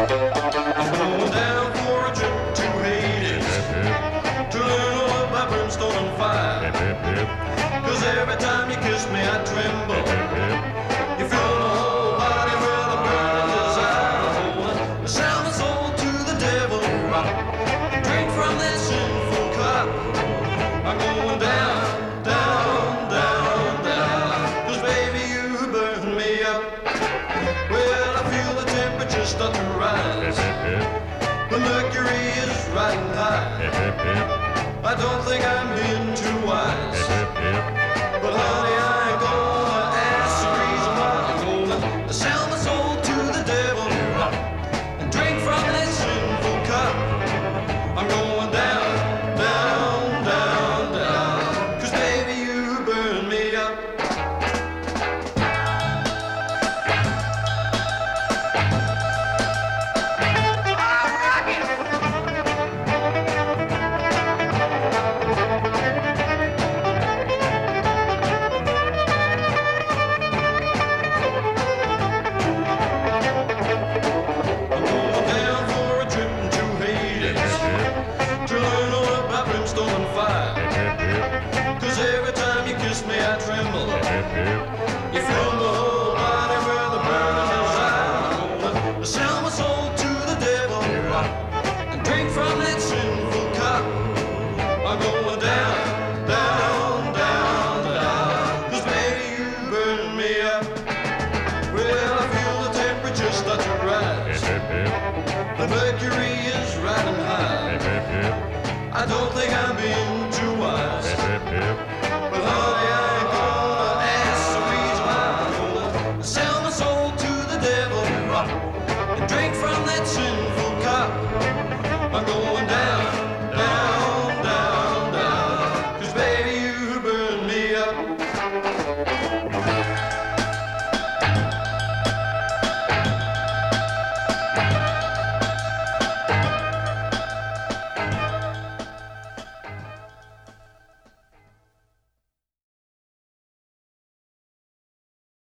I'm going down for a trip to Hades to learn all about brimstone and fire. 'Cause every time you kiss me I tremble. You fill my whole body with a burning desire. Sell my soul to the devil. Drink from that sinful cup. I'm going down, down, down, down. 'Cause baby you burn me up. Well, I feel the temperature start to rise. The mercury is riding high. I don't think I'm being too wise. But honey, I ain't gonna ask the reason why I'm gonna sell my soul to the devil and drink from that sinful cup. I'm going down, down, down, down. 'Cause baby, you burn me up. Cause every time you kiss me I tremble.